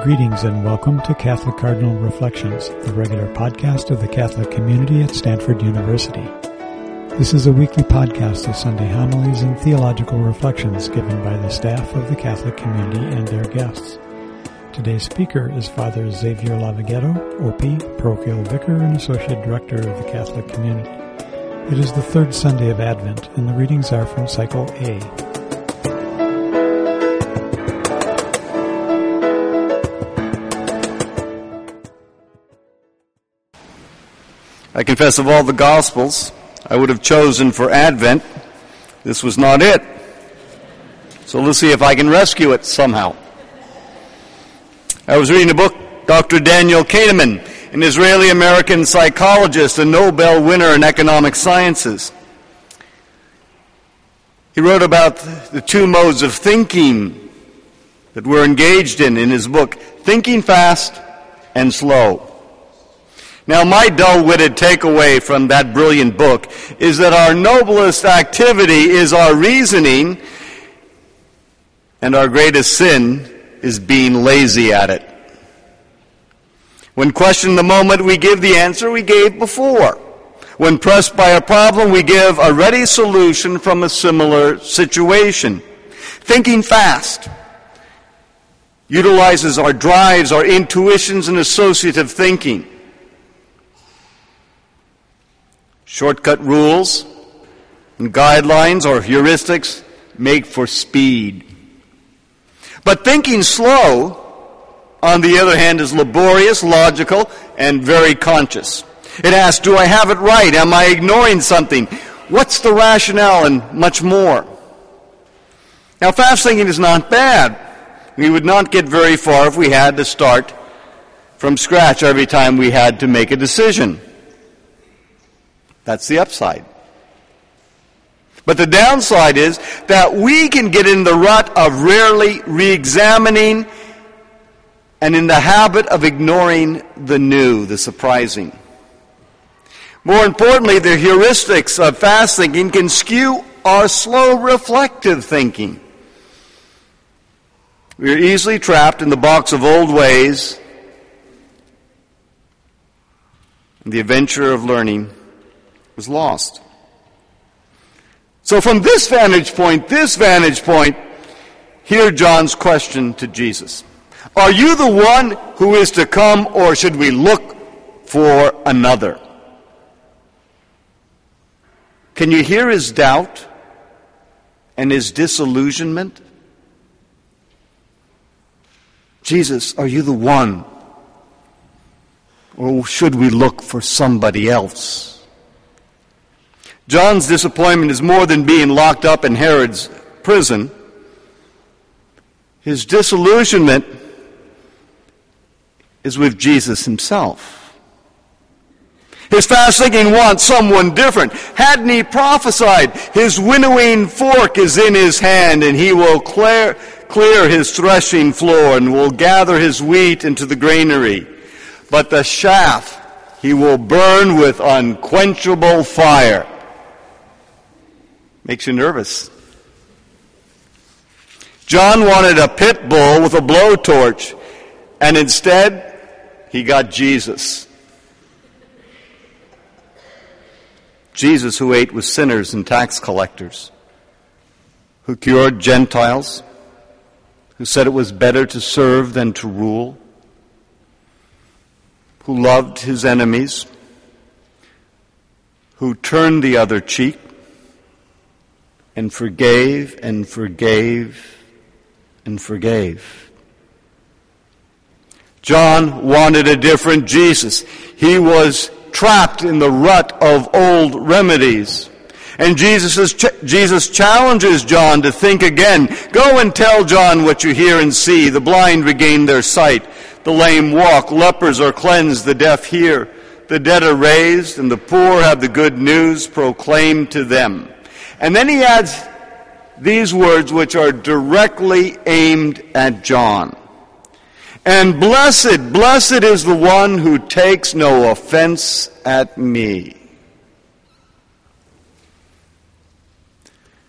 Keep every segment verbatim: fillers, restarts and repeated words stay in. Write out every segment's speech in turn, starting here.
Greetings and welcome to Catholic Cardinal Reflections, the regular podcast of the Catholic community at Stanford University. This is a weekly podcast of Sunday homilies and theological reflections given by the staff of the Catholic community and their guests. Today's speaker is Father Xavier Lavighetto, O P, parochial vicar and associate director of the Catholic community. It is the third Sunday of Advent, and the readings are from Cycle A. I confess of all the Gospels I would have chosen for Advent, this was not it. So let's see if I can rescue it somehow. I was reading a book, Doctor Daniel Kahneman, an Israeli-American psychologist, a Nobel winner in economic sciences. He wrote about the two modes of thinking that we're engaged in in his book, Thinking Fast and Slow. Now, my dull-witted takeaway from that brilliant book is that our noblest activity is our reasoning, and our greatest sin is being lazy at it. When questioned the moment we give the answer we gave before. When pressed by a problem, we give a ready solution from a similar situation. Thinking fast utilizes our drives, our intuitions, and associative thinking. Shortcut rules and guidelines or heuristics make for speed. But thinking slow, on the other hand, is laborious, logical, and very conscious. It asks, do I have it right? Am I ignoring something? What's the rationale? And much more. Now, fast thinking is not bad. We would not get very far if we had to start from scratch every time we had to make a decision. That's the upside. But the downside is that we can get in the rut of rarely re-examining and in the habit of ignoring the new, the surprising. More importantly, the heuristics of fast thinking can skew our slow reflective thinking. We are easily trapped in the box of old ways, and the adventure of learning was lost. So from this vantage point, this vantage point, hear John's question to Jesus. Are you the one who is to come, or should we look for another? Can you hear his doubt and his disillusionment? Jesus, are you the one, or should we look for somebody else? John's disappointment is more than being locked up in Herod's prison. His disillusionment is with Jesus himself. His fast thinking wants someone different. Hadn't he prophesied, his winnowing fork is in his hand, and he will clear, clear his threshing floor and will gather his wheat into the granary. But the chaff he will burn with unquenchable fire. Makes you nervous. John wanted a pit bull with a blowtorch, and instead, he got Jesus. Jesus, who ate with sinners and tax collectors, who cured Gentiles, who said it was better to serve than to rule, who loved his enemies, who turned the other cheek, and forgave and forgave and forgave. John wanted a different Jesus. He was trapped in the rut of old remedies. And Jesus, is ch- Jesus challenges John to think again. Go and tell John what you hear and see. The blind regain their sight. The lame walk. Lepers are cleansed. The deaf hear. The dead are raised. And the poor have the good news proclaimed to them. And then he adds these words which are directly aimed at John. And blessed, blessed is the one who takes no offense at me.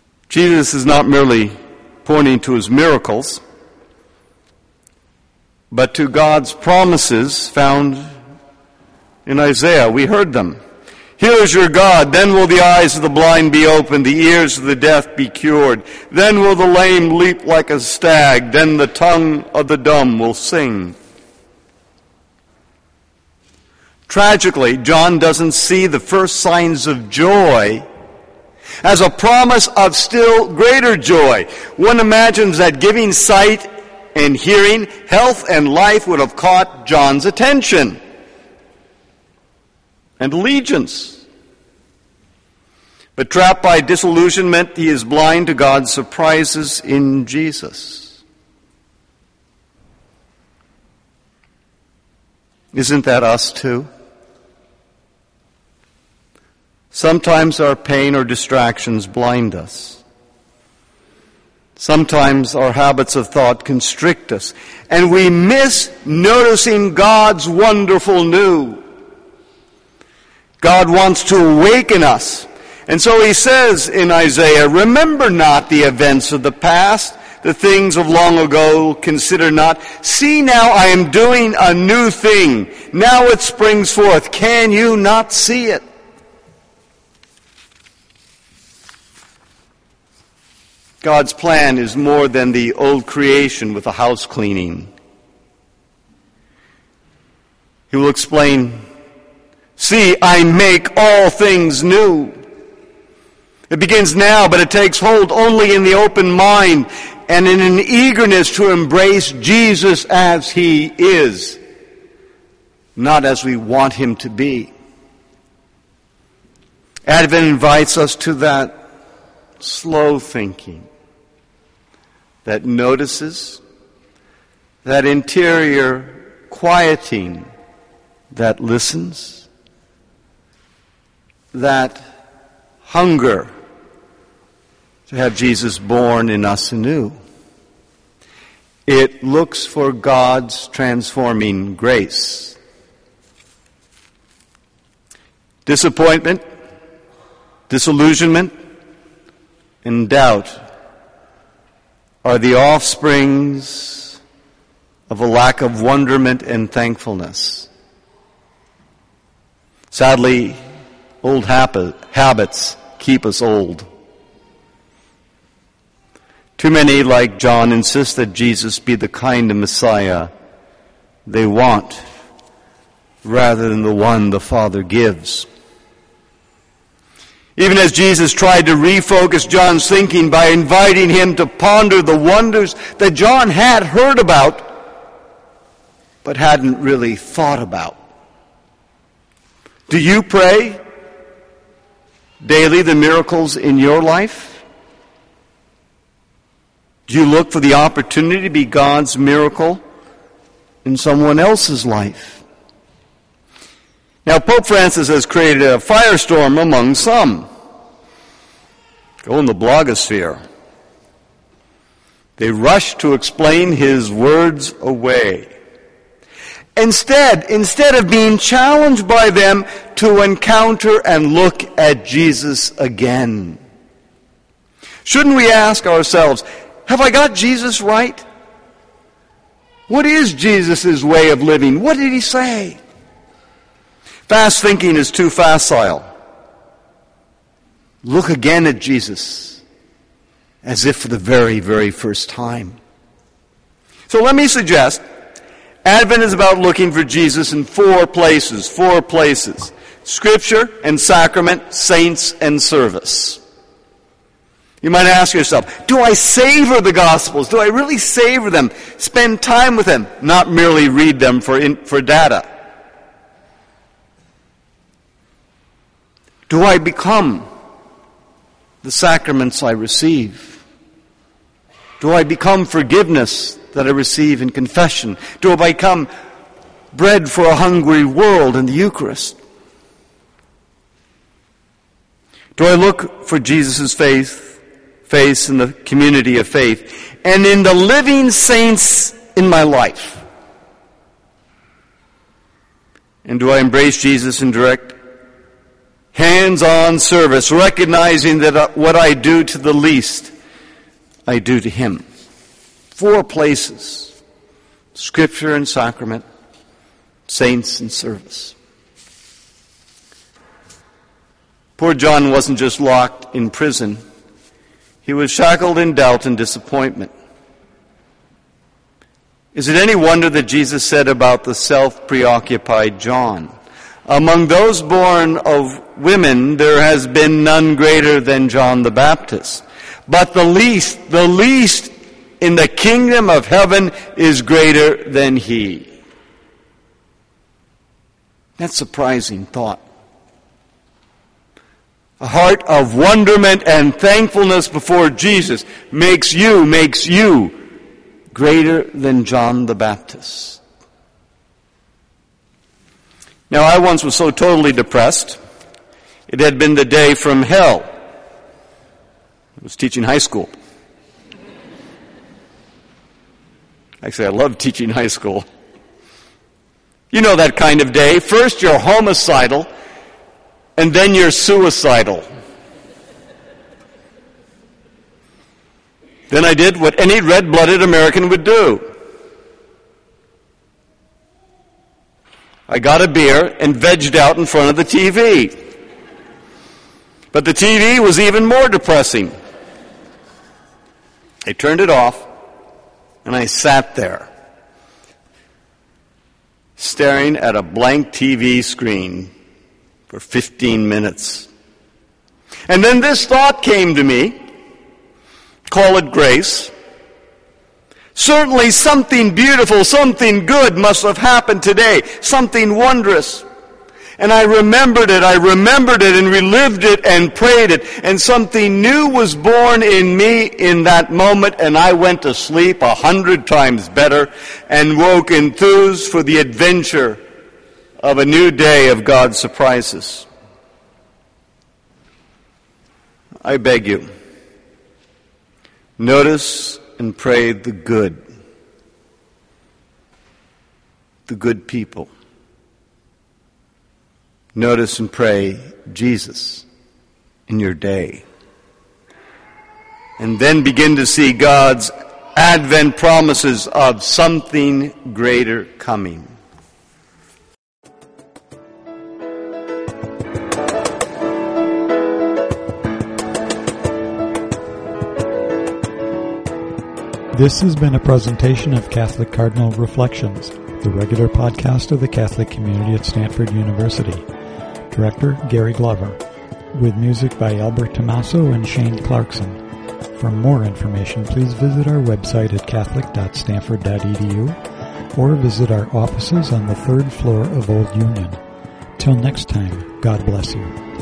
Jesus is not merely pointing to his miracles, but to God's promises found in Isaiah. We heard them. Here is your God, then will the eyes of the blind be opened, the ears of the deaf be cured. Then will the lame leap like a stag, then the tongue of the dumb will sing. Tragically, John doesn't see the first signs of joy as a promise of still greater joy. One imagines that giving sight and hearing, health and life would have caught John's attention and allegiance. But trapped by disillusionment, he is blind to God's surprises in Jesus. Isn't that us too? Sometimes our pain or distractions blind us. Sometimes our habits of thought constrict us, and we miss noticing God's wonderful new. God wants to awaken us. And so he says in Isaiah, remember not the events of the past, the things of long ago, consider not. See, now I am doing a new thing. Now it springs forth. Can you not see it? God's plan is more than the old creation with a house cleaning. He will explain, see, I make all things new. It begins now, but it takes hold only in the open mind and in an eagerness to embrace Jesus as he is, not as we want him to be. Advent invites us to that slow thinking that notices, that interior quieting that listens, that hunger to have Jesus born in us anew. It looks for God's transforming grace. Disappointment, disillusionment, and doubt are the offsprings of a lack of wonderment and thankfulness. Sadly, old habits keep us old. Too many, like John, insist that Jesus be the kind of Messiah they want, rather than the one the Father gives. Even as Jesus tried to refocus John's thinking by inviting him to ponder the wonders that John had heard about, but hadn't really thought about. Do you pray daily the miracles in your life? Do you look for the opportunity to be God's miracle in someone else's life? Now, Pope Francis has created a firestorm among some. Go in the blogosphere. They rush to explain his words away. Instead, instead of being challenged by them to encounter and look at Jesus again. Shouldn't we ask ourselves, have I got Jesus right? What is Jesus' way of living? What did he say? Fast thinking is too facile. Look again at Jesus as if for the very, very first time. So let me suggest, Advent is about looking for Jesus in four places, four places. Scripture and sacrament, saints and service. You might ask yourself, do I savor the Gospels? Do I really savor them? Spend time with them, not merely read them for, in, for data. Do I become the sacraments I receive? Do I become forgiveness that I receive in confession? Do I become bread for a hungry world in the Eucharist? Do I look for Jesus' faith, face in the community of faith and in the living saints in my life? And do I embrace Jesus in direct hands-on service, recognizing that what I do to the least, I do to him? Four places Scripture and sacrament, saints and service. Poor John wasn't just locked in prison. He was shackled in doubt and disappointment. Is it any wonder that Jesus said about the self-preoccupied John, "Among those born of women, there has been none greater than John the Baptist. But the least, the least in the kingdom of heaven is greater than he." That's a surprising thought. A heart of wonderment and thankfulness before Jesus makes you, makes you greater than John the Baptist. Now, I once was so totally depressed, it had been the day from hell. I was teaching high school. Actually, I love teaching high school. You know that kind of day. First you're homicidal, and then you're suicidal. Then I did what any red-blooded American would do. I got a beer and vegged out in front of the T V. But the T V was even more depressing. I turned it off, and I sat there, staring at a blank T V screen for fifteen minutes. And then this thought came to me, call it grace. Certainly something beautiful, something good must have happened today, something wondrous. And I remembered it, I remembered it and relived it and prayed it. And something new was born in me in that moment, and I went to sleep a hundred times better and woke enthused for the adventure of a new day of God's surprises. I beg you, notice and pray the good, the good people. Notice and pray Jesus in your day. And then begin to see God's Advent promises of something greater coming. This has been a presentation of Catholic Cardinal Reflections, the regular podcast of the Catholic community at Stanford University. Director, Gary Glover, with music by Albert Tommaso and Shane Clarkson. For more information, please visit our website at catholic dot stanford dot e d u or visit our offices on the third floor of Old Union. Till next time, God bless you.